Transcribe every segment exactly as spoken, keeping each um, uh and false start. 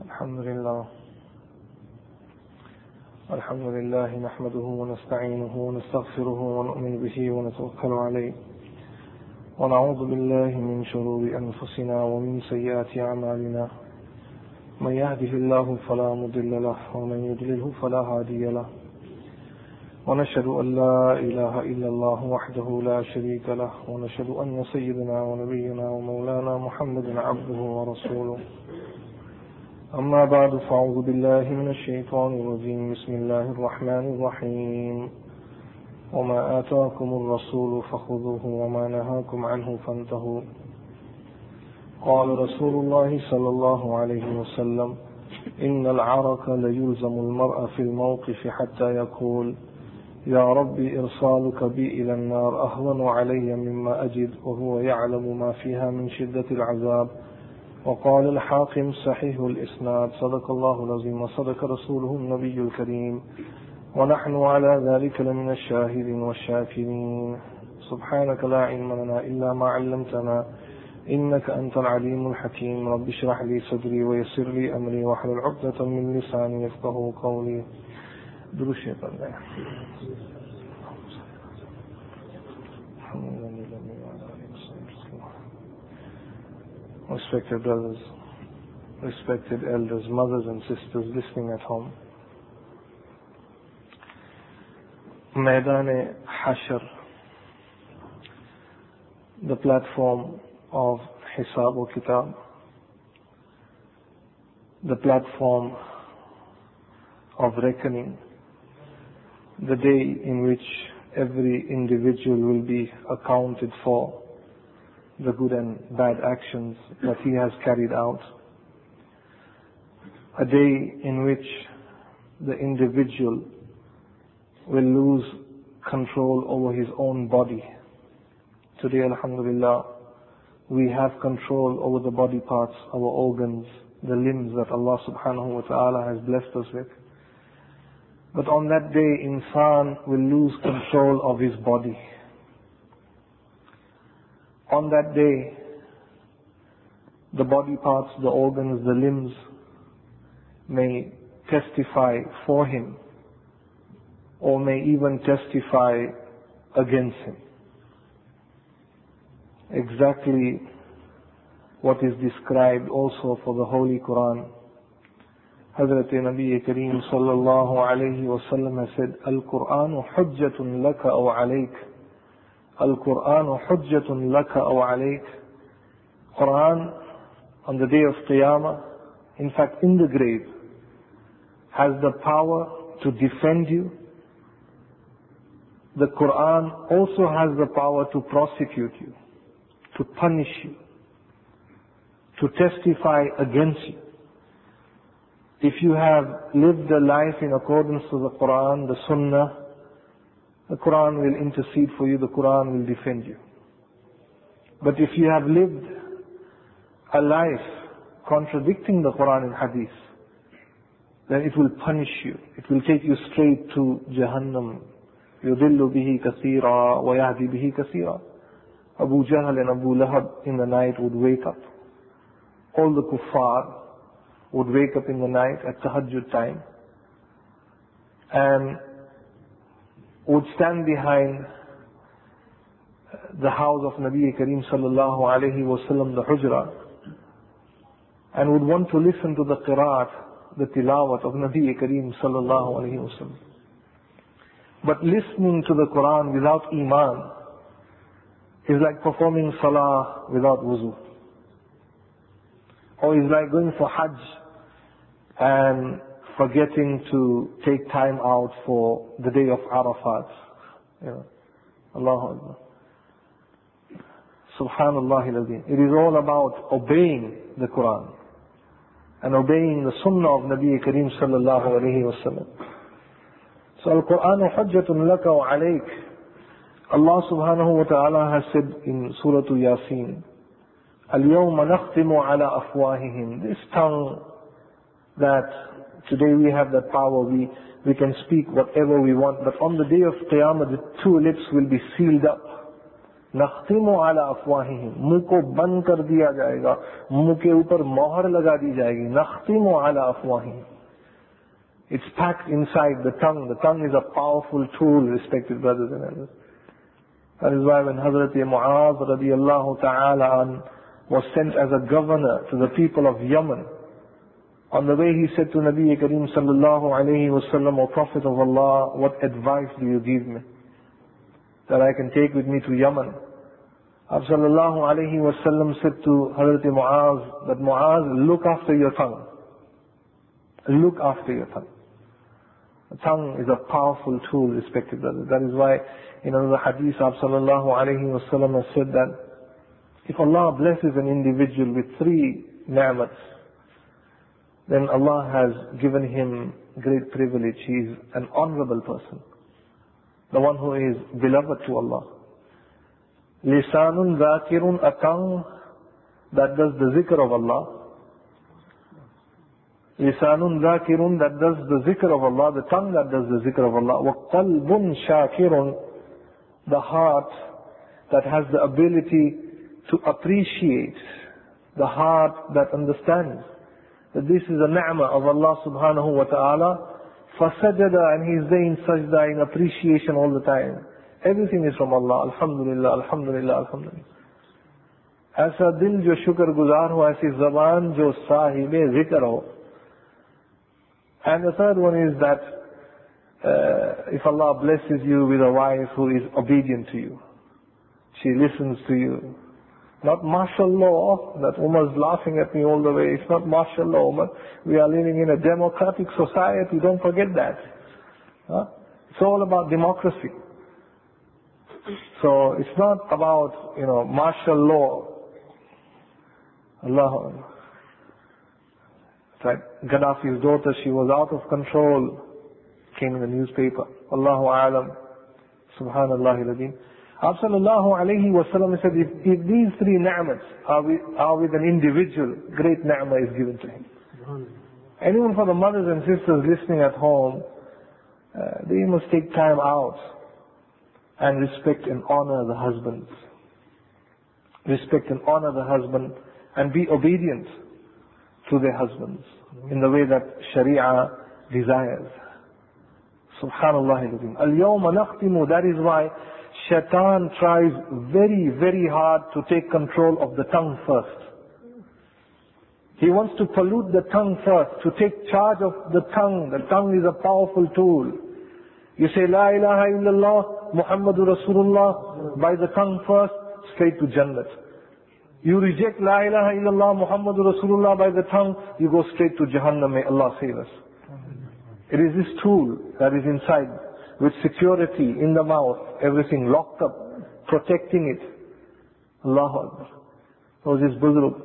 الحمد لله الحمد لله نحمده ونستعينه ونستغفره ونؤمن به ونتوكل عليه ونعوذ بالله من شرور أنفسنا ومن سيئات أعمالنا من يهده الله فلا مضل له ومن يضلله فلا هادي له ونشهد أن لا إله إلا الله وحده لا شريك له ونشهد أن سيدنا ونبينا ومولانا محمد عبده ورسوله أما بعد فأعوذ بالله من الشيطان الرجيم بسم الله الرحمن الرحيم وما آتاكم الرسول فخذوه وما نهاكم عنه فانتهوا قال رسول الله صلى الله عليه وسلم إن العرق ليلزم المرء في الموقف حتى يقول يا رب إرسالك بي إلى النار أهون علي مما أجد وهو يعلم ما فيها من شدة العذاب. وقال الحاكم صحيح الإسناد صدق الله العظيم وصدق رسوله النبي الكريم ونحن على ذلك لمن الشاهدين والشاكرين. سبحانك لا علم لنا إلا ما علمتنا إنك أنت العليم الحكيم. رب اشرح لي صدري ويسر لي أمري واحلل عقدة من لساني يفقهوا قولي. درود الله. Respected brothers, respected elders, mothers and sisters listening at home. Maidan Hashr, the platform of Hisab wa Kitab, the platform of reckoning, the day in which every individual will be accounted for the good and bad actions that he has carried out. A day in which the individual will lose control over his own body. Today, alhamdulillah, we have control over the body parts, our organs, the limbs that Allah subhanahu wa ta'ala has blessed us with. But on that day, insan will lose control of his body. On that day, the body parts, the organs, the limbs may testify for him or may even testify against him. Exactly what is described also for the Holy Quran. Hazrat Nabi Kareem sallallahu alayhi wa sallam has said, Al-Qur'anu hujjatun laka aw alayk. Al-Qur'anu hujjatun laka aw alayk. Quran on the day of Qiyamah, in fact in the grave, has the power to defend you. The Quran also has the power to prosecute you, to punish you, to testify against you. If you have lived a life in accordance to the Quran, the Sunnah, the Quran will intercede for you, the Quran will defend you. But if you have lived a life contradicting the Quran and Hadith, then it will punish you. It will take you straight to Jahannam. يُضِلُّ بِهِ كَثِيرًا وَيَهْدِي بِهِ كَثِيرًا. Abu Jahl and Abu Lahab in the night would wake up. All the kuffar would wake up in the night at tahajjud time and would stand behind the house of Nabi Kareem sallallahu alayhi wa sallam, the hujra, and would want to listen to the qiraat, the tilawat of Nabi Kareem sallallahu alayhi wa sallam. But listening to the Quran without iman is like performing salah without wuzu. Or is like going for hajj and forgetting to take time out for the day of Arafat. You know, Allahu Akbar. Subhanallah al-Azim. It is all about obeying the Quran and obeying the Sunnah of Nabi Kareem sallallahu alayhi wa sallam. So Al-Qur'anu hujjatun laka wa alayk. Allah subhanahu wa ta'ala has said in Surah Yasin, Al-yawma nakhtimu ala afwahihim. This tongue that today we have that power, we, we can speak whatever we want, but on the day of Qiyamah the two lips will be sealed up. नख्तिमु अला अफवाहिहिम, मुंह को बंद कर दिया जाएगा, मुंह के ऊपर मोहर लगा दी जाएगी. नख्तिमु अला अफवाहिहिम. It's packed inside the tongue. The tongue is a powerful tool, respected brothers and elders. That is why when Hazrat Mu'adh radiallahu ta'ala an was sent as a governor to the people of Yemen, on the way he said to Nabi Kareem sallallahu alayhi wa sallam, O Prophet of Allah, what advice do you give me that I can take with me to Yemen? Abd sallallahu alayhi wa sallam said to Hazrat Mu'adh that, Mu'adh, look after your tongue. Look after your tongue. The tongue is a powerful tool, respected brothers. That is why in another hadith, Abd sallallahu alayhi wa sallam has said that if Allah blesses an individual with three ni'mats, then Allah has given him great privilege. He is an honorable person. The one who is beloved to Allah. Lisanun zakirun, a tongue that does the zikr of Allah. Lisanun zakirun, that does the zikr of Allah, the tongue that does the zikr of Allah. Wa qalbun shakirun, the heart that has the ability to appreciate, the heart that understands that this is a ni'mah of Allah subhanahu wa ta'ala. Fasajada, and he is there in sajda, in appreciation all the time. Everything is from Allah. Alhamdulillah, Alhamdulillah, Alhamdulillah. Aisa dil jo shukr guzar ho, aisi zaban jo sahibe zikr ho. And the third one is that uh, if Allah blesses you with a wife who is obedient to you, she listens to you. Not mashallah, that Umar's laughing at me all the way. It's not mashallah, Umar. We are living in a democratic society, don't forget that. Huh? It's all about democracy. So it's not about, you know, mashallah. Allah. It's like Gaddafi's daughter, she was out of control. Came in the newspaper. Allahu alam. Subhanallah al-Azim. Abd sallallahu alayhi wa sallam said, if, if these three ni'mats are with, are with an individual, great ni'mah is given to him. And even for the mothers and sisters listening at home, uh, they must take time out and respect and honor the husbands. Respect and honor the husband and be obedient to their husbands in the way that Sharia desires. Subhanallah al-Azim. Al-yawma nakhtimu, that is why Shaitan tries very, very hard to take control of the tongue first. He wants to pollute the tongue first, to take charge of the tongue. The tongue is a powerful tool. You say La ilaha illallah, Muhammadur Rasulullah, by the tongue first, straight to Jannat. You reject La ilaha illallah, Muhammadur Rasulullah by the tongue, you go straight to Jahannam. May Allah save us. It is this tool that is inside, with security in the mouth, everything locked up, protecting it. Allahu Akbar. There was this Buzrug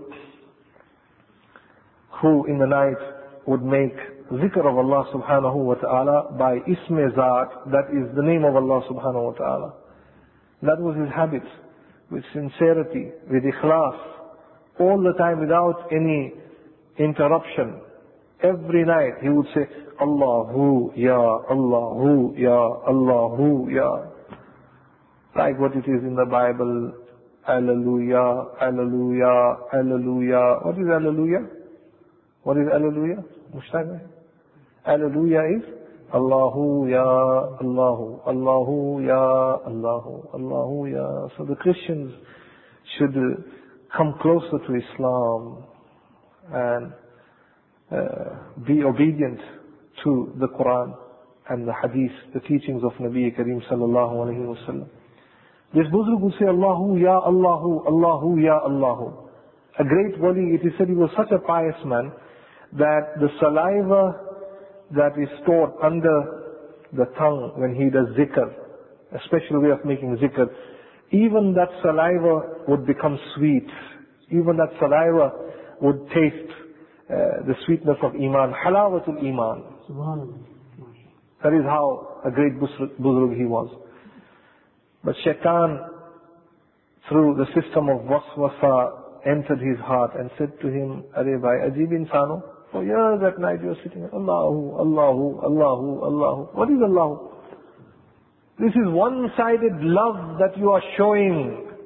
who in the night would make zikr of Allah subhanahu wa ta'ala by Isme Zat, that is the name of Allah subhanahu wa ta'ala. That was his habit, with sincerity, with ikhlas, all the time without any interruption. Every night he would say, Allahu Ya, Allahu Ya, Allahu Ya. Like what it is in the Bible, Alleluia, Alleluia, Alleluia. What is Alleluia? What is Alleluia? Mushtaq. Alleluia is Allahu Ya, Allahu, Allahu Ya, Allahu, Allahu Ya. So the Christians should come closer to Islam and uh, be obedient to the Quran and the Hadith, the teachings of Nabi Kareem sallallahu alayhi wa sallam. This Buzrug would say, Allahu Ya Allahu, Allahu Ya Allahu. A great wali, it is said he was such a pious man that the saliva that is stored under the tongue when he does zikr, a special way of making zikr, even that saliva would become sweet. Even that saliva would taste uh, the sweetness of Iman, halawatul Iman. That is how a great Buzrug he was. But Shaitan, through the system of waswasa, entered his heart and said to him, Arey bhai, ajib insano, for years at night you are sitting, Allahu, Allahu, Allahu, Allahu. What is Allahu? This is one-sided love that you are showing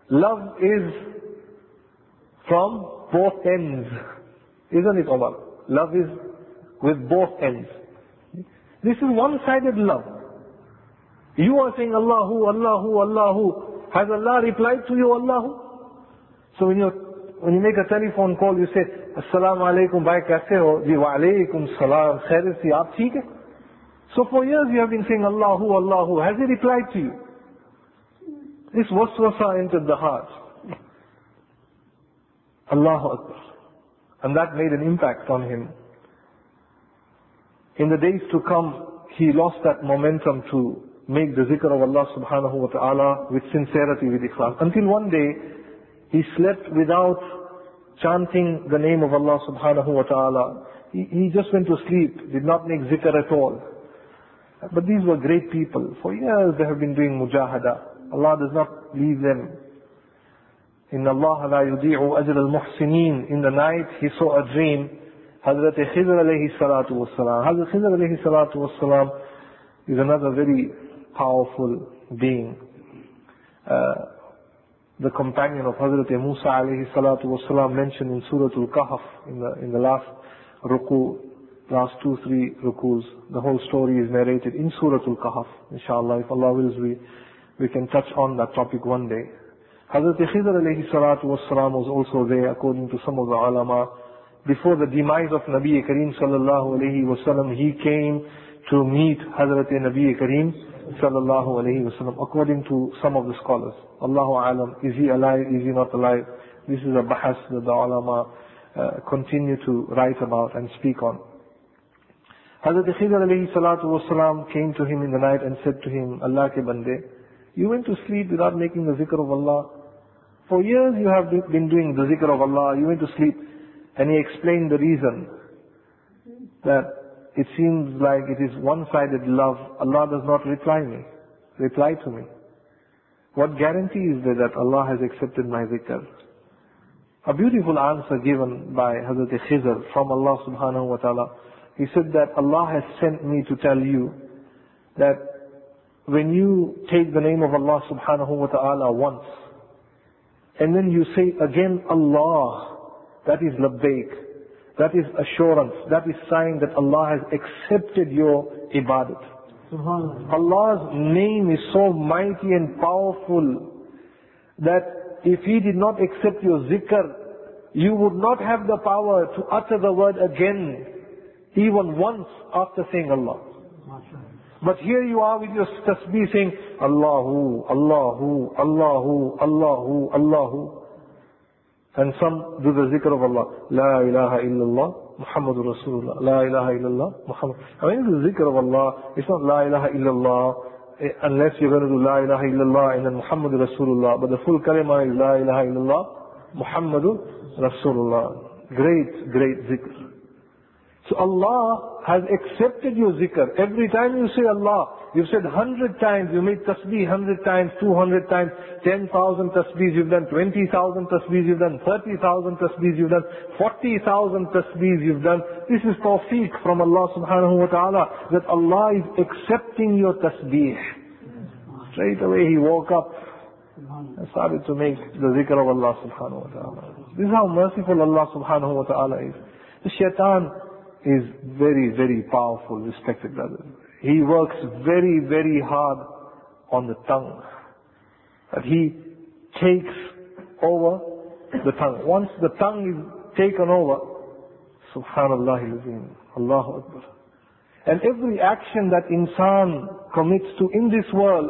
Love is from both ends. Isn't it, Omar? Love is with both ends. This is one-sided love. You are saying Allahu, Allahu, Allahu. Has Allah replied to you, Allahu? So when you when you make a telephone call, you say, Assalamu alaikum, bhai kaise ho? Ji wa alaikum salam, khair si, aap theek hai? So for years you have been saying Allahu, Allahu. Has He replied to you? This waswasa entered the heart. Allahu Akbar. And that made an impact on him. In the days to come, he lost that momentum to make the zikr of Allah subhanahu wa ta'ala with sincerity, with ikhlas. Until one day, he slept without chanting the name of Allah subhanahu wa ta'ala. He, he just went to sleep, did not make zikr at all. But these were great people. For years they have been doing mujahada. Allah does not leave them. Inna Allah la yudi'u ajr al-muhsinin. In the night he saw a dream. Hazrat Khidr alayhi salatu wassalam. Hazrat Khidr alayhi salatu wassalam is another very powerful being. Uh, the companion of Hazrat Musa alayhi salatu wassalam mentioned in Surah Al-Kahf in the, in the last ruku, last two, three rukus. The whole story is narrated in Surah Al-Kahf. Inshallah, if Allah wills, we, we can touch on that topic one day. Hazrat Khidr alayhi salatu wassalam was also there, according to some of the ulama. Before the demise of Nabi Kareem sallallahu alayhi wasallam, he came to meet Hazrat Nabi Kareem sallallahu alayhi wasallam, according to some of the scholars. Allahu alam, is he alive, is he not alive? This is a bahas that the ulama uh, continue to write about and speak on. Hazrat Khidr alayhi salatu wasalam came to him in the night and said to him, Allah ke bande, you went to sleep without making the zikr of Allah. For years you have been doing the zikr of Allah, you went to sleep. And he explained the reason, that it seems like it is one-sided love. Allah does not reply me, reply to me. What guarantee is there that Allah has accepted my zikr? A beautiful answer given by Hazrat Khidr from Allah subhanahu wa ta'ala. He said that Allah has sent me to tell you that when you take the name of Allah subhanahu wa ta'ala once, and then you say again Allah, that is labbaik, that is assurance, that is sign that Allah has accepted your ibadat. Allah's name is so mighty and powerful that if He did not accept your zikr, you would not have the power to utter the word again, even once after saying Allah. But here you are with your tasbih saying Allahu, Allahu, Allahu, Allahu, Allahu. And some do the zikr of Allah. La ilaha illallah, Muhammadur Rasulullah. La ilaha illallah, Muhammad. I mean, the zikr of Allah, it's not La ilaha illallah, unless you're going to do La ilaha illallah and then Muhammadur Rasulullah. But the full kalima is La ilaha illallah, Muhammadur Rasulullah. Great, great zikr. So Allah has accepted your zikr. Every time you say Allah, you've said hundred times, you made tasbih hundred times, two hundred times, ten thousand tasbihs you've done, twenty thousand tasbihs you've done, thirty thousand tasbihs you've done, forty thousand tasbihs you've done. This is tawfiq from Allah subhanahu wa ta'ala, that Allah is accepting your tasbih. Straight away he woke up and started to make the zikr of Allah subhanahu wa ta'ala. This is how merciful Allah subhanahu wa ta'ala is. The shaitan is very, very powerful, respected brothers. He works very, very hard on the tongue. But he takes over the tongue. Once the tongue is taken over, subhanallah al-azim, Allahu Akbar. And every action that insan commits to in this world,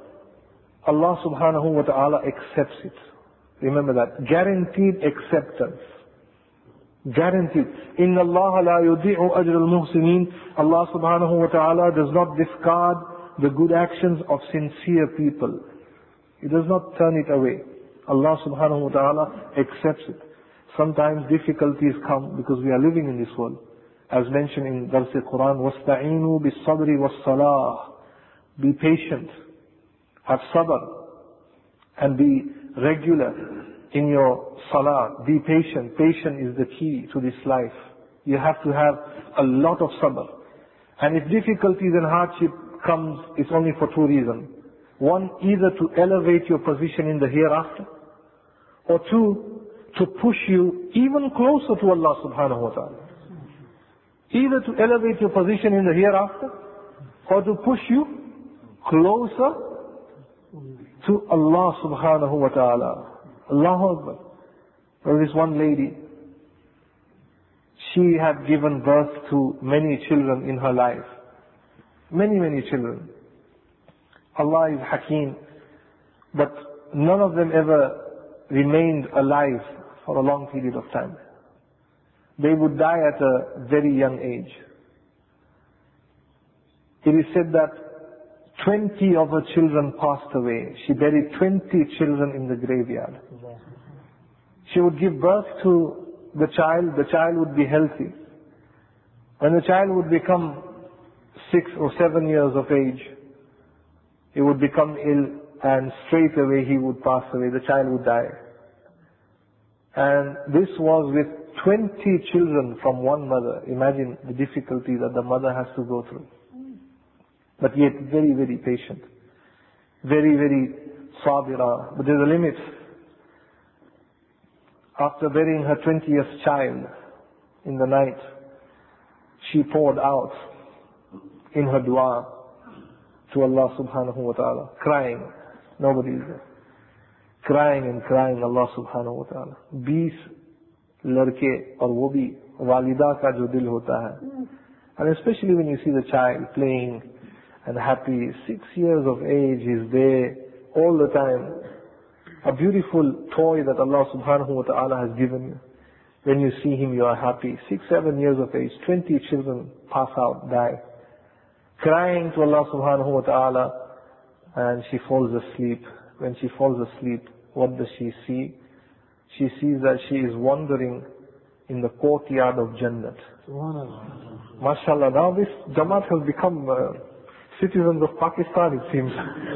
Allah subhanahu wa ta'ala accepts it. Remember that. Guaranteed acceptance. Guaranteed. Inna Allah la yudi'u ajr al-muhsinin. Allah subhanahu wa ta'ala does not discard the good actions of sincere people. He does not turn it away. Allah subhanahu wa ta'ala accepts it. Sometimes difficulties come because we are living in this world. As mentioned in Dars al-Quran, وَاسْتَعِينُوا بِالصَّبْرِ وَالصَّلَاةِ. Be patient. Have sabr. And be regular in your salah. Be patient. Patience is the key to this life. You have to have a lot of sabr. And if difficulties and hardship comes, it's only for two reasons. One, either to elevate your position in the hereafter, or two, to push you even closer to Allah subhanahu wa ta'ala. Either to elevate your position in the hereafter, or to push you closer to Allah subhanahu wa ta'ala. Allahu Akbar. There was this one lady, she had given birth to many children in her life. Many, many children. Allah is Hakeem, but none of them ever remained alive for a long period of time. They would die at a very young age. It is said that twenty of her children passed away. She buried twenty children in the graveyard. She would give birth to the child, the child would be healthy. When the child would become six or seven years of age, he would become ill and straight away he would pass away, the child would die. And this was with twenty children from one mother. Imagine the difficulty that the mother has to go through. But yet very, very patient. Very, very sabira. But there's a limit. After burying her twentieth child in the night, she poured out in her dua to Allah subhanahu wa ta'ala, crying. Nobody is there. Crying and crying Allah subhanahu wa ta'ala. बीस लड़के और वो भी वालिदा का जो दिल होता है. And especially when you see the child playing and happy, six years of age, he's there all the time. A beautiful toy that Allah subhanahu wa ta'ala has given you. When you see him, you are happy. Six, seven years of age, twenty children pass out, die. Crying to Allah subhanahu wa ta'ala, and she falls asleep. When she falls asleep, what does she see? She sees that she is wandering in the courtyard of Jannat. MashaAllah, now this Jamaat has become uh, citizens of Pakistan, it seems.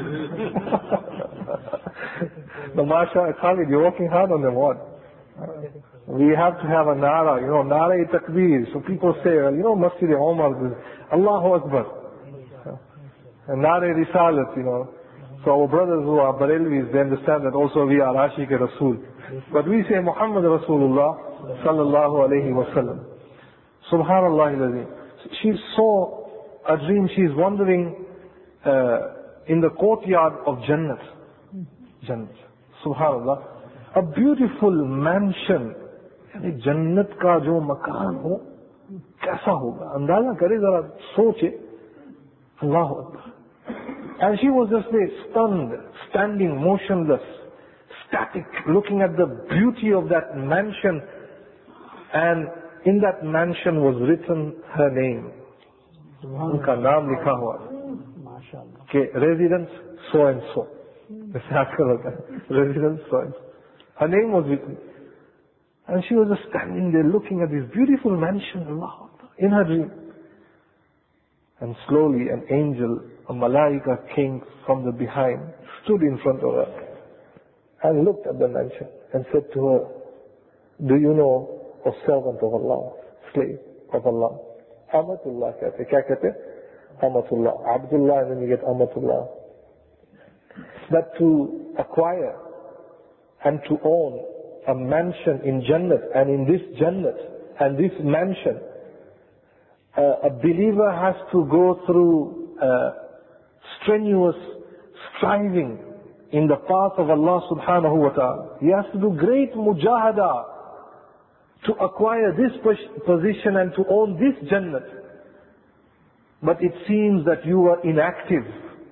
The MashaAllah, Khalid, you're working hard on them, what? We have to have a nara, you know, nara-e-takbir. So people say, you know, Masjid Omar, Allahu Akbar. And nara-e-risalat, you know. So our brothers who are Barelvis, they understand that also we are Ashiq Rasul. But we say Muhammad Rasulullah sallallahu alayhi wa sallam. Subhanallah al-Azim. She saw a dream, she is wandering uh, in the courtyard of Jannat. Jannat. Subhanallah. A beautiful mansion. Jannat ka jo makaan ho, kaisa hoga? Andaza kare zara, soche. Allahu Akbar. And she was just there, stunned, standing motionless, static, looking at the beauty of that mansion. And in that mansion was written her name. Unka naam likha hua. Okay, residence so and so. Residence so and so. Her name was written. And she was just standing there looking at this beautiful mansion, Allah, in her dream. And slowly an angel, a malaika, came from the behind, stood in front of her, and looked at the mansion and said to her, do you know a servant of Allah, slave of Allah? Amatullah kehte. Kya kehte? Amatullah. Abdullah, and then you get Amatullah. That to acquire and to own a mansion in Jannat, and in this Jannat and this mansion, uh, a believer has to go through uh, strenuous striving in the path of Allah subhanahu wa ta'ala. He has to do great mujahada to acquire this position and to own this Jannat. But it seems that you are inactive.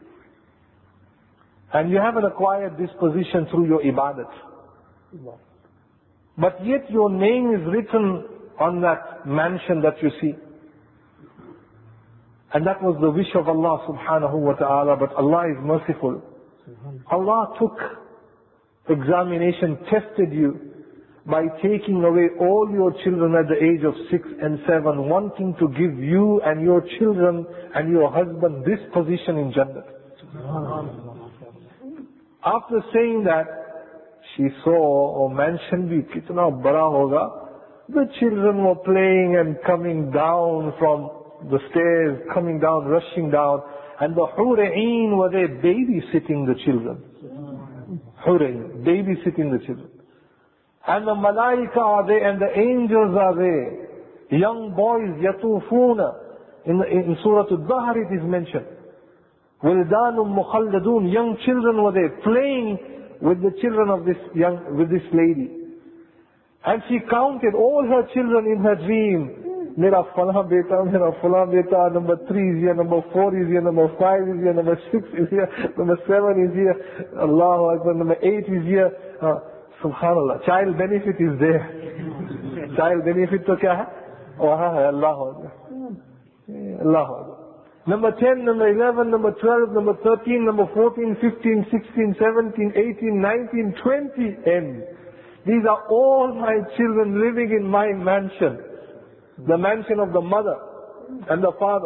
And you haven't acquired this position through your ibadat. But yet your name is written on that mansion that you see. And that was the wish of Allah subhanahu wa ta'ala, but Allah is merciful. Allah took examination, tested you by taking away all your children at the age of six and seven, wanting to give you and your children and your husband this position in Jannah. After saying that, she saw or mentioned bhi kitna bada hoga. The children were playing and coming down from the stairs, coming down, rushing down, and the Hura'een were there babysitting the children. Hura'een, babysitting the children. And the malaika are there and the angels are there. Young boys, yatufuna. In, the, in Surah Al-Dahr it is mentioned. Wildanum mukhalladun. Young children were there playing with the children of this young, with this lady. And she counted all her children in her dream. Mera fala beta, mera fala beta, number three is here, number four is here, number five is here, number six is here, number seven is here, Allahu Akbar, number eight is here. Uh, Subhanallah, child benefit is there. Child benefit to kya hai? Waha hai, Allahu Akbar. Allahu Akbar. Number ten, number eleven, number twelve, number thirteen, number fourteen, fifteen, sixteen, seventeen, eighteen, nineteen, twenty, end. These are all my children living in my mansion. The mansion of the mother and the father.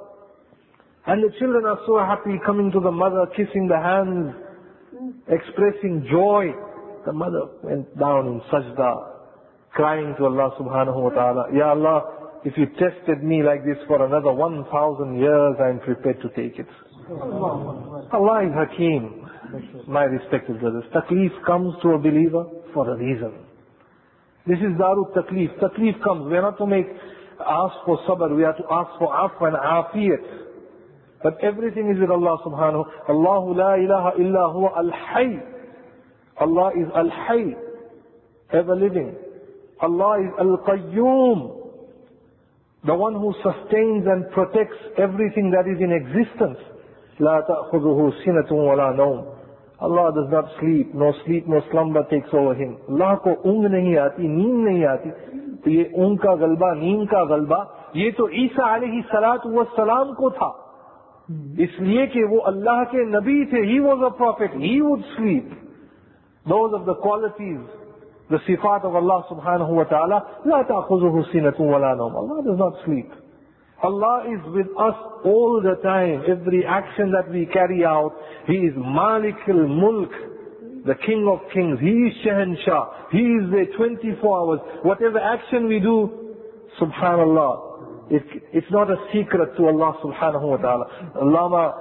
And the children are so happy coming to the mother, kissing the hands, expressing joy. The mother went down in sajda, crying to Allah subhanahu wa ta'ala, Ya Allah, if you tested me like this for another one thousand years, I am prepared to take it. Allah is Hakeem. My respected brothers, taklif comes to a believer for a reason. This is Darut Taklif. Taklif comes. We are not to make, ask for sabr. We are to ask for afwa and afiyat. But everything is with Allah subhanahu. Allahu la ilaha illa huwa al-hayy. Allah is al-hayy, ever living. Allah is al-qayyum, the one who sustains and protects everything that is in existence. La ta'khudhuhu sinatun wa la nawm. Allah does not sleep, no sleep, no slumber takes over him. Allah ko ung nahi aati, neend nahi aati. To ye ung ka galba, neend ka galba, ye to Isa alayhi salatu wassalam ko tha. Isliye ke wo Allah ke Nabi the, he was a prophet, he would sleep. Those of the qualities, the sifat of Allah subhanahu wa ta'ala, la ta'khuzuhu sinatun wa la nawm. Allah does not sleep. Allah is with us all the time. Every action that we carry out, He is Malik al-Mulk, the King of Kings. He is Shahanshah. He is there twenty-four hours. Whatever action we do, subhanallah, it, it's not a secret to Allah subhanahu wa ta'ala. Allama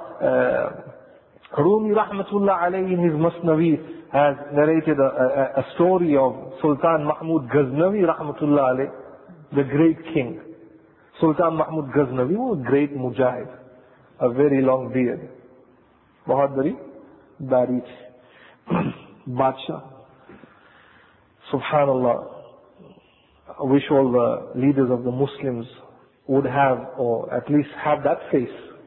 uh, Rumi rahmatullah alayhi in his Masnavi has narrated a, a, a story of Sultan Mahmud Ghaznavi rahmatullah alayhi, the great king. Sultan Mahmud Ghaznavi was a great mujahid, a very long beard. Bahut bari dari Badshah. Subhanallah. I wish all the leaders of the Muslims would have, or at least have that face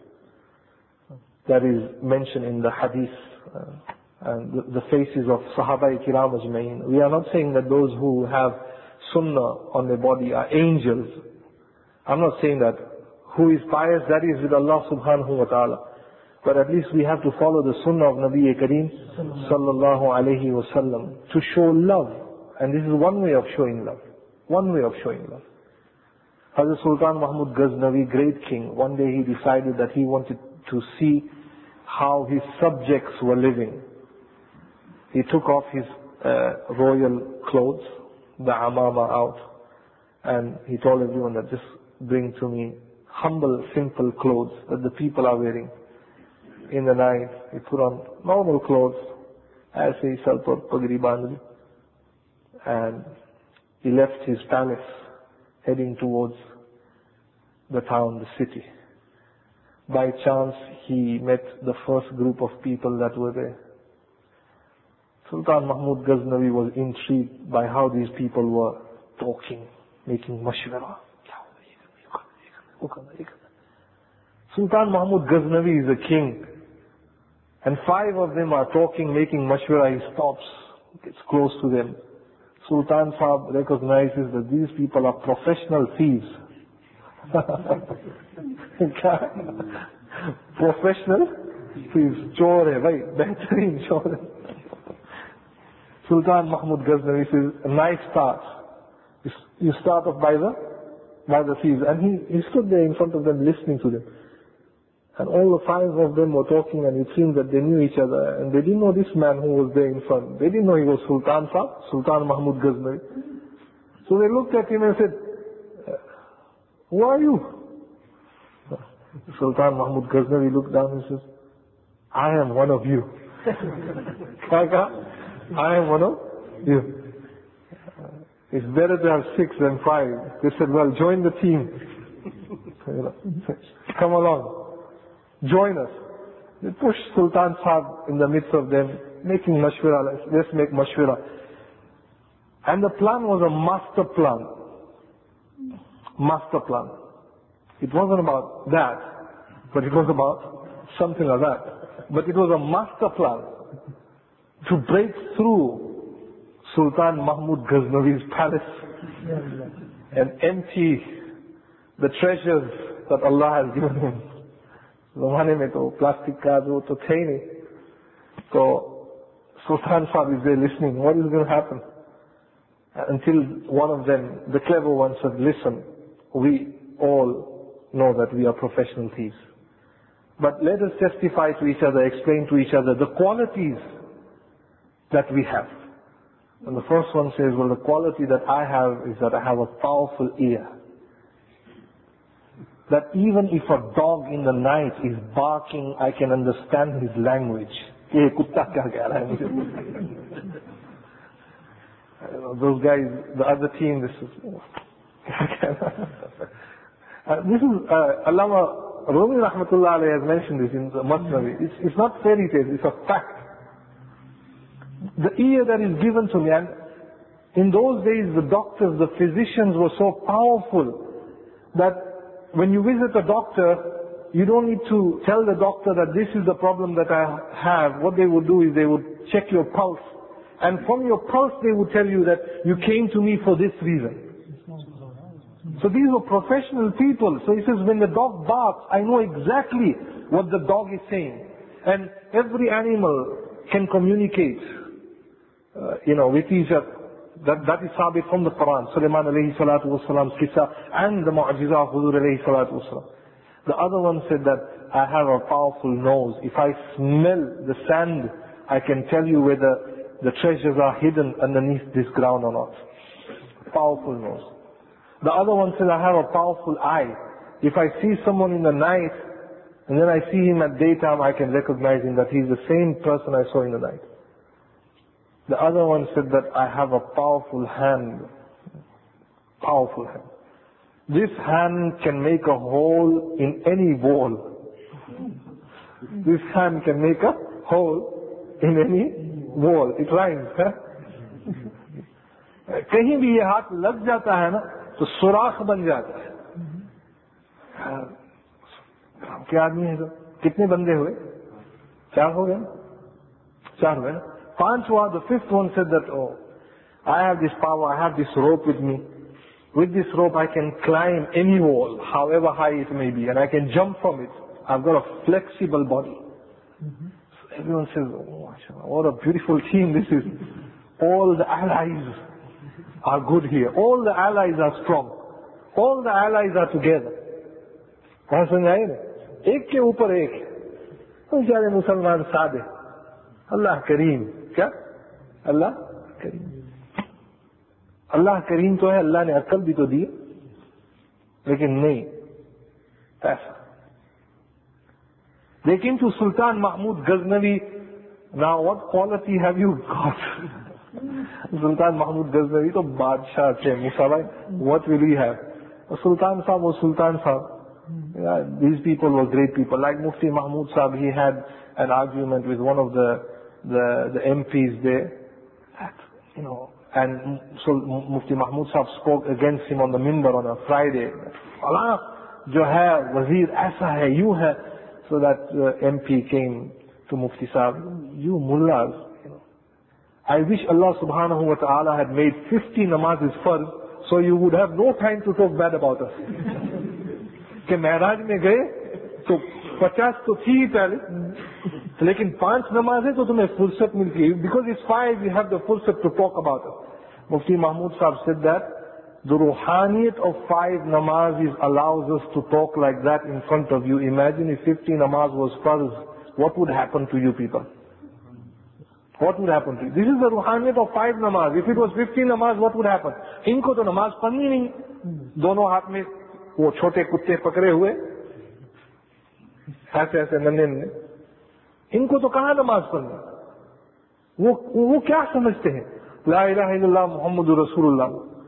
that is mentioned in the hadith, uh, and the, the faces of Sahaba Kiram Ajmain. We are not saying that those who have sunnah on their body are angels. I'm not saying that. Who is pious, that is with Allah subhanahu wa ta'ala. But at least we have to follow the sunnah of Nabi Kareem sallallahu alayhi wa sallam to show love. And this is one way of showing love. One way of showing love. Hazrat Sultan Mahmud Ghaznavi, great king, one day he decided that he wanted to see how his subjects were living. He took off his uh, royal clothes, the amama out, and he told everyone that just bring to me humble, simple clothes that the people are wearing. In the night, he put on normal clothes, as he salpur pagri bandhi, and he left his palace, heading towards the town, the city. By chance, he met the first group of people that were there. Sultan Mahmud Ghaznavi was intrigued by how these people were talking, making mashwara. Sultan Mahmud Ghaznavi is a king, and five of them are talking, making mashwara. He stops, gets close to them. Sultan Sahab recognizes that these people are professional thieves. Professional thieves. Chor hai bhai, behtareen chor hai. Sultan Mahmud Ghaznavi says, a nice start. You start off by the by the thieves. And he, he stood there in front of them listening to them. And all the five of them were talking, and it seemed that they knew each other. And they didn't know this man who was there in front. They didn't know he was Sultan Sahab, Sultan Mahmud Ghaznavi. So they looked at him and said, who are you? Sultan Mahmud Ghaznavi looked down and says, I am one of you. I am one of you. It's better to have six than five. They said, well, join the team. Come along. Join us. They pushed Sultan Sahib in the midst of them, making mashwara. Let's, let's make mashwara. And the plan was a master plan. Master plan. It wasn't about that, but it was about something like that. But it was a master plan to break through Sultan Mahmud Ghaznavi's palace and empty the treasures that Allah has given him. ज़माने में तो plastic का जो तो थे ही नहीं. So Sultan Sahib is there listening. What is going to happen? Until one of them, the clever one, said, listen, we all know that we are professional thieves. But let us testify to each other, explain to each other the qualities that we have. And the first one says, well, the quality that I have is that I have a powerful ear. That even if a dog in the night is barking, I can understand his language. Ye kutta kya keh raha hai mujhe? Those guys, the other team, this is... uh, this is, uh, Allama Rumi Rahmatullah Alayhi has mentioned this in the Masnavi. It's, it's not fairy tale, it's a fact. The ear that is given to me, and in those days the doctors, the physicians were so powerful that when you visit a doctor, you don't need to tell the doctor that this is the problem that I have. What they would do is they would check your pulse. And from your pulse they would tell you that you came to me for this reason. So these were professional people. So he says, when the dog barks, I know exactly what the dog is saying. And every animal can communicate, uh, you know, with each other. That, that is sabit from the Quran. Sulaiman alayhi salatu wasalam's kissa and the mu'jiza of Hudur alayhi salatu wasalam. The other one said that I have a powerful nose. If I smell the sand, I can tell you whether the treasures are hidden underneath this ground or not. Powerful nose. The other one said, I have a powerful eye. If I see someone in the night, and then I see him at daytime, I can recognize him that he's the same person I saw in the night. The other one said that I have a powerful hand. Powerful hand. This hand can make a hole in any wall. This hand can make a hole in any wall. It rhymes, huh? कहीं भी ये हाथ लग जाता है ना तो सुराख बन जाता है. क्या आदमी है तो कितने बंदे हुए? चार हो गए? चार हुए ना? पांचवा, the fifth one said that, oh, I have this power, I have this rope with me. With this rope I can climb any wall, however high it may be, and I can jump from it. I've got a flexible body. Mm-hmm. So everyone says, oh, mashallah, what a beautiful team this is. All the allies are good here. All the allies are strong. All the allies are together. वहाँ समझाए ना? एक के ऊपर एक. बेचारे मुसलमान सादे. अल्लाह करीम. क्या? अल्लाह करीम. अल्लाह करीम तो है, अल्लाह ने अक्ल भी तो दी, लेकिन नहीं पैसा. They came to Sultan Mahmud Ghaznavi. Now what quality have you got? Sultan Mahmud Ghaznavi to Badshah che Musa bhai, what will he have? Sultan Sahib was Sultan Sahib. Yeah, these people were great people. Like Mufti Mahmud Sahib, he had an argument with one of the the, the M Ps there. That, you know, and so Mufti Mahmud Sahib spoke against him on the minbar on a Friday. Allah, jo hai, wazir aisa hai, you hai. So that uh, M P came to Mufti Sahib, you mullahs, you know, I wish Allah subhanahu wa ta'ala had made fifty namazes farz, so you would have no time to talk bad about us. कि महराज में गए तो पचास तो थी ही पहले, लेकिन पांच नमाजें तो तुम्हें फुर्सत मिलती है. Because it's five, you have the fursat to talk about it. Mufti Mahmud Sahib said that the ruhaniyat of five namazes allows us to talk like that in front of you. Imagine if fifty namaz was farz, what would happen to you people? What would happen to you? This is the ruhaniyat of five namaz. If it was fifty namaz, what would happen? इनको तो नमाज पढ़नी नहीं, दोनों हाथ में वो छोटे कुत्ते पकड़े हुए, ऐसे ऐसे नन्हे नन्हे, इनको तो कहाँ नमाज पढ़नी? वो वो क्या समझते हैं? ला इलाहा इल्लल्लाह मुहम्मदुर रसूलुल्लाह.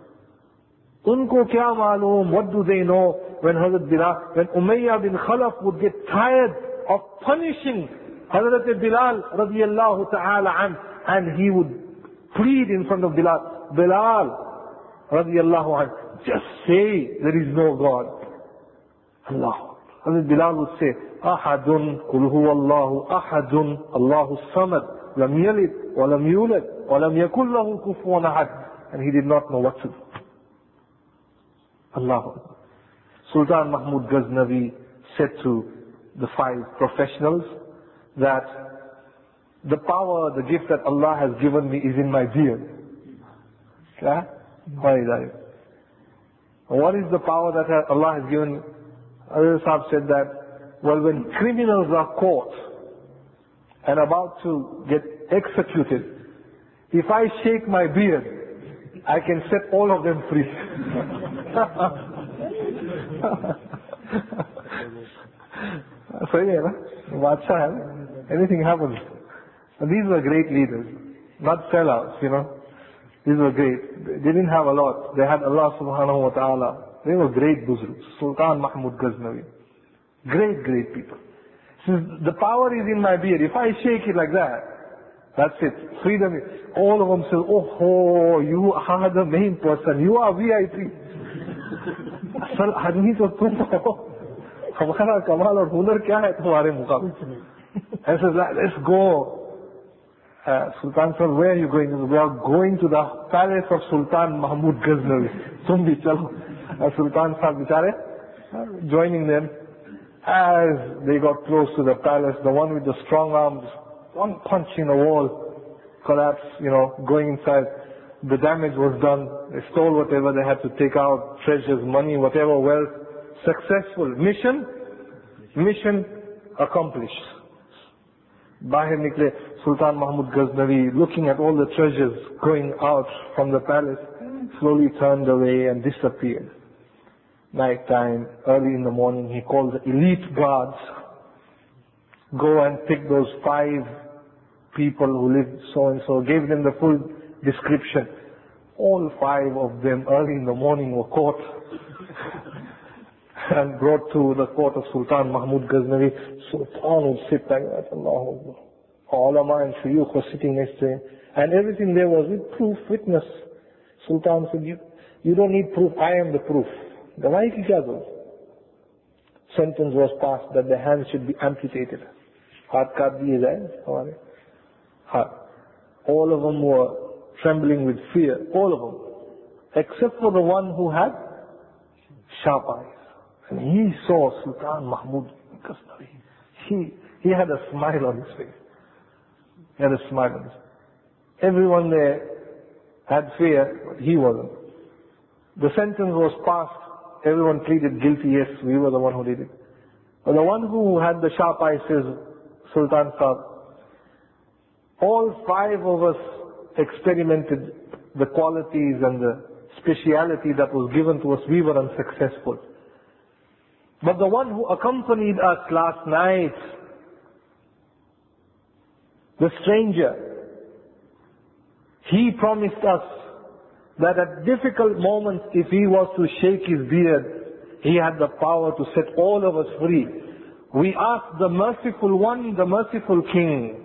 Unko kya maloom, what do they know? When Hazrat Bilal, when Umayyah bin Khalaf would get tired of punishing Hazrat Bilal radiyallahu ta'ala an, and he would plead in front of Bilal, Bilal radiyallahu an, just say there is no God. Allah. Hazrat Bilal would say, Ahadun, Qul huwa Allahu Ahadun, Allahu Samad, Lam Yalid, wa Lam Yulad, wa Lam Yakul lahu kufuwan ahad. And he did not know what to do. Allah. Sultan Mahmud Ghaznavi said to the five professionals that the power, the gift that Allah has given me is in my beard. Yeah? Why is that? What is the power that Allah has given? Hazrat Sahib said that, well, when criminals are caught and about to get executed, if I shake my beard, I can set all of them free. So yeah, anything happens. And these were great leaders, not sellouts, you know. These were great. They didn't have a lot. They had Allah subhanahu wa ta'ala. They were great buzrugs. Sultan Mahmud Ghaznavi. Great, great people. Since the power is in my beard, if I shake it like that, that's it. Freedom. All of them say, oh, oh, you are the main person. You are V I P. Asal admi to tum ho. Hamara kamal aur hunar kya hai tumhare muqabil? And says, let's go. Uh, Sultan said, where are you going? Says, we are going to the palace of Sultan Mahmud Ghaznavi. Tum bhi chalo. Uh, Sultan Sahib bichare, uh, joining them. As they got close to the palace, the one with the strong arms, one punch in the wall, collapse, you know, going inside. The damage was done. They stole whatever they had to take out, treasures, money, whatever, wealth. Successful. Mission? Mission accomplished. Bahir nikle, Sultan Mahmud Ghaznavi, looking at all the treasures going out from the palace, slowly turned away and disappeared. Night time, early in the morning, he called the elite guards. Go and pick those five people who lived so and so, gave them the full description. All five of them early in the morning were caught and brought to the court of Sultan Mahmud Ghaznavi. Sultan would sit like that, Allahu Akbar. Ulama and shuyukh were sitting next to him. And everything there was with proof, witness. Sultan said, you, you don't need proof, I am the proof. Gawai ki kya do? Sentence was passed that the hands should be amputated. Haath kaat diye jaye hamare. Haath. All of them were trembling with fear, all of them, except for the one who had sharp eyes. And he saw Sultan Mahmud Ghaznavi. He, he had a smile on his face. He had a smile on his face. Everyone there had fear, but he wasn't. The sentence was passed. Everyone pleaded guilty. Yes, we were the one who did it. But the one who had the sharp eyes says, Sultan Sahib, all five of us experimented the qualities and the speciality that was given to us. We were unsuccessful. But the one who accompanied us last night, the stranger, he promised us that at difficult moments, if he was to shake his beard, he had the power to set all of us free. We ask the merciful one, the merciful king,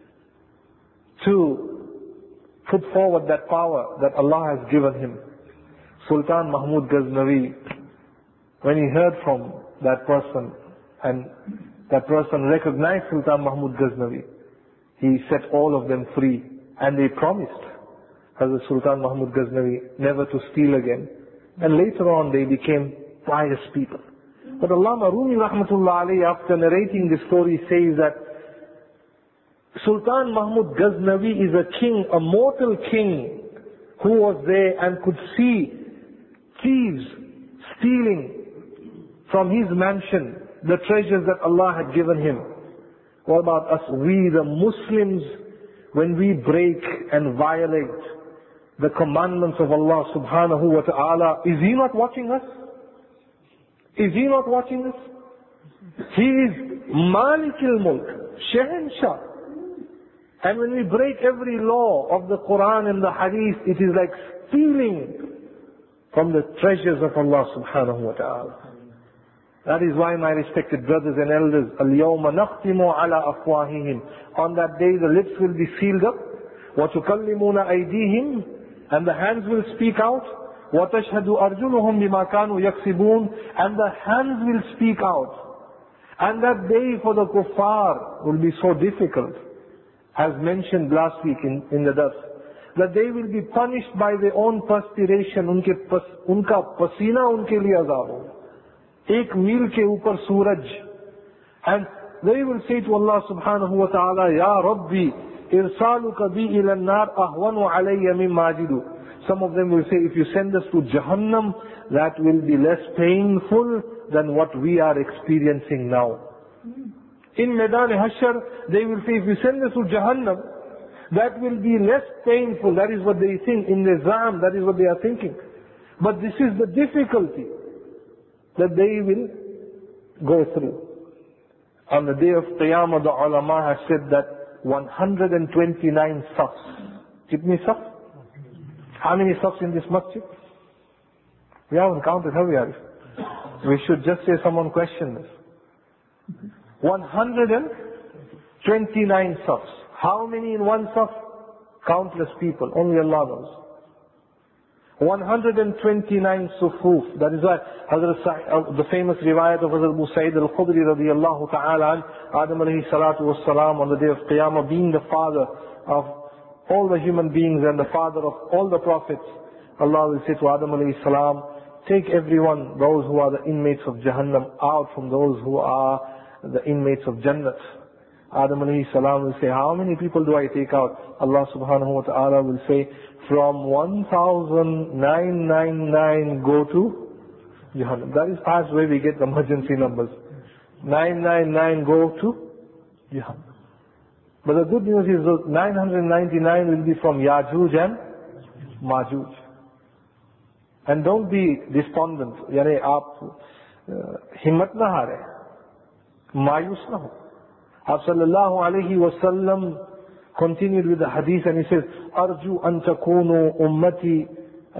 to put forward that power that Allah has given him. Sultan Mahmud Ghaznavi, when he heard from that person, and that person recognized Sultan Mahmud Ghaznavi, he set all of them free. And they promised Hazrat Sultan Mahmud Ghaznavi never to steal again. And later on they became pious people. But Allama Rumi rahmatullah alayhi, after narrating this story, says that Sultan Mahmud Ghaznavi is a king, a mortal king, who was there and could see thieves stealing from his mansion the treasures that Allah had given him. What about us, we the Muslims, when we break and violate the commandments of Allah subhanahu wa ta'ala, is He not watching us? Is He not watching us? He is Malik al-Mulk, Shahanshah. And when we break every law of the Quran and the Hadith, it is like stealing from the treasures of Allah subhanahu wa ta'ala. That is why, my respected brothers and elders, الْيَوْمَ نَخْتِمُ عَلَىٰ أَفْوَاهِهِمْ, on that day the lips will be sealed up, وَتُكَلِّمُونَ أَيْدِيهِمْ, and the hands will speak out, وَتَشْهَدُ أَرْجُلُهُمْ بِمَا كَانُوا يَكْسِبُونَ, and the hands will speak out. And that day for the kuffar will be so difficult, as mentioned last week in, in the dars, that they will be punished by their own perspiration. Unke pas, unka pasina unke liye azab hoga. Ek mil ke upar suraj. And they will say to Allah subhanahu wa ta'ala, Ya Rabbi, irsaluka bi ila an-nar ahwanu alayya mimma ajidu. Some of them will say, if you send us to Jahannam, that will be less painful than what we are experiencing now. In Maidan Hashar, they will say, if you send us to Jahannam, that will be less painful. That is what they think. In Nizam, that is what they are thinking. But this is the difficulty that they will go through. On the day of Qiyamah, the ulama have said that one hundred twenty-nine safs. Kitni safs? How many safs in this masjid? We haven't counted, have we, Arif? We should just say someone questioned this. one hundred twenty-nine safs. How many in one saf? Countless people. Only Allah knows. one hundred twenty-nine sufuf. That is why Hazrat uh, the famous riwayat of Hazrat Abu Sa'id al-Khudri radiyallahu ta'ala, Adam alayhi salatu was salam, on the day of Qiyamah, being the father of all the human beings and the father of all the prophets, Allah will say to Adam alayhi salam, take everyone, those who are the inmates of Jahannam, out from those who are the inmates of Jannat. Adam alayhi salam will say, how many people do I take out? Allah subhanahu wa ta'ala will say, from one thousand nine hundred ninety-nine go to Jahannam. That is perhaps where we get the emergency numbers. nine hundred ninety-nine go to Jahannam. But the good news is that nine hundred ninety-nine will be from Yajuj and Majuj. And don't be despondent. Yani aap himmat na hare, mayus na ho. Aap sallallahu alayhi wa sallam continued with the hadith and he says, Arju an takunu ummati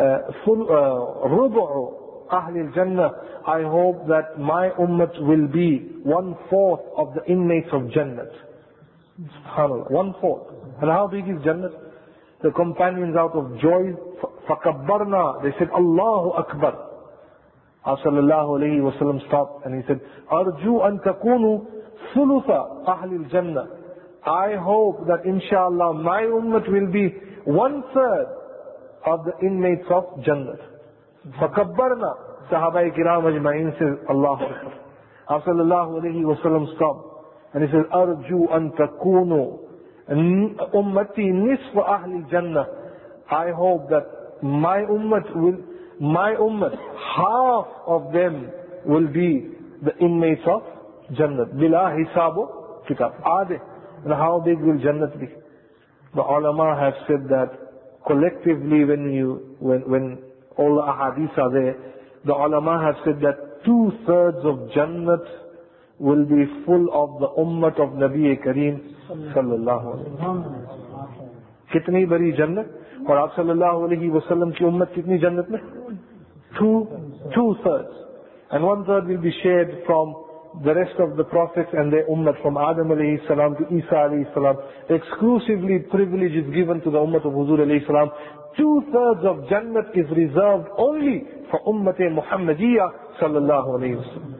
rubu'u ahli al-jannah. I hope that my ummat will be one fourth of the inmates of Jannat. SubhanAllah, one fourth. And how big is Jannat? The companions out of joy, fakabbarna, they said, Allahu Akbar. Aap sallallahu alayhi wa sallam stopped and he said, Arju an takunu thulutha ahli al-jannah. I hope that inshallah my ummah will be one third of the inmates of Jannat. Fakabbarna. Sahabai kiram ajma'in says, Allahu Akbar. Aap sallallahu alayhi wa sallam stopped and he says, Arju an takunu ummati nisfa ahli jannah. I hope that my ummah will, my ummah, half of them will be the inmates of Jannat. Bila hisabu kitab. Ade. And how big will Jannat be? The ulama have said that collectively when you, when, when all the ahadith are there, the ulama have said that two thirds of Jannat will be full of the ummah of Nabi Kareem sallallahu alayhi wa sallam. Kitni bari Jannat? Aur aap sallallahu alayhi wa sallam ki ummah kitni Jannat mein? Two, two thirds. And one third will be shared from the rest of the prophets and their ummah, from Adam alayhi salam to Isa alayhi salam. Exclusively privilege is given to the ummah of Huzur alayhi salam. Two thirds of Jannat is reserved only for ummah Muhammadiyah sallallahu alayhi wa sallam.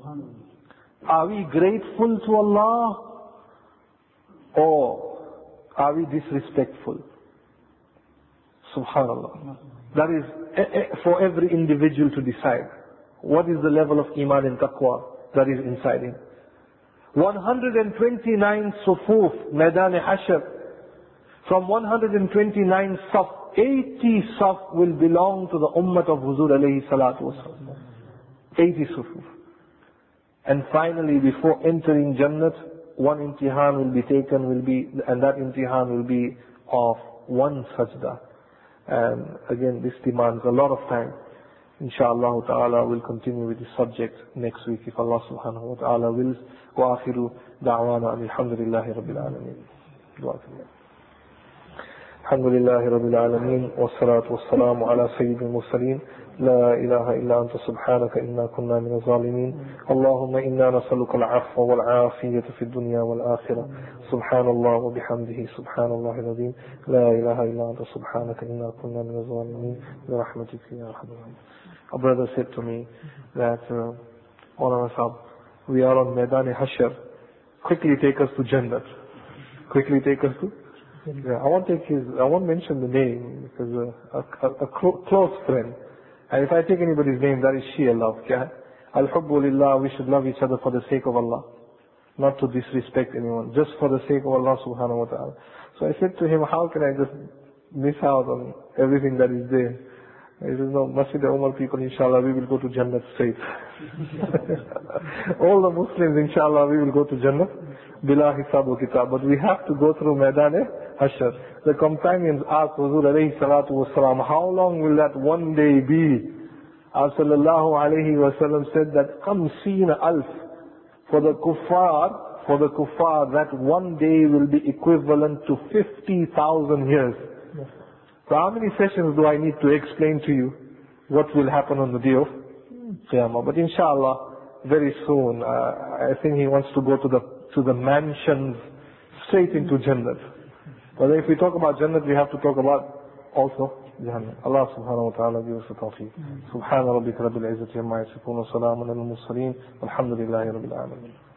Are we grateful to Allah or are we disrespectful? Subhanallah. That is for every individual to decide. What is the level of iman and taqwa that is inside him? one hundred twenty-nine sufuf, Maidan Hashar. From one hundred twenty-nine saf, eighty saf will belong to the ummah of Huzur alayhi salatu wasalam. eighty sufuf. And finally, before entering Jannat, one imtihan will be taken, will be, and that imtihan will be of one sajda. And again, this demands a lot of time. Inshallah ta'ala, we'll continue with this subject next week if Allah subhanahu wa ta'ala wills. Wa akhiru da'wana alhamdulillahi rabbil alameen. Alhamdulillahi Rabbil Alameen, wa salatu wa salamu ala sayyidil mursaleen, la ilaha illa anta subhanaka inna kunna min az-zalimin, Allahumma inna nasaluka al-afwa wal-afiyata fi dunya wal-akhirah, subhanallah wa bihamdihi, subhanallah al-azim, la ilaha illa anta subhanaka inna kunna min az-zalimin, bi rahmatika ya arhamar rahimin. A brother said to me that, uh, Maulana Sahab, we are on Maidan Hashr, quickly take us to Jannat. Quickly take us to Yeah, I won't take his, I won't mention the name because uh, a, a, a clo- close friend. And if I take anybody's name, that is sheer love. Yeah? Al-Hubbu Lillah, we should love each other for the sake of Allah. Not to disrespect anyone, just for the sake of Allah subhanahu wa ta'ala. So I said to him, how can I just miss out on everything that is there? He says, no, Masjid Umar people, inshallah, we will go to Jannah straight. All the Muslims, inshallah, we will go to Jannah. Bila hisab wa kitab. But we have to go through Maidan Hashr. The companions asked Huzur alayhi salatu wasalam, how long will that one day be? As sallallahu alayhi wa sallam said that, Khamsina alf. For the kuffar, for the kuffar, that one day will be equivalent to fifty thousand years. So how many sessions do I need to explain to you what will happen on the day of Qiyamah? But inshallah, very soon, uh, I think he wants to go to the to the mansions straight into Jannat. But if we talk about Jannat, we have to talk about also Jannah. Allah subhanahu wa ta'ala give us the tawfiq. Subhana rabbika rabbil izzati amma yasifun wa salamun ala al-mursaleen. Alhamdulillahi rabbil alamin.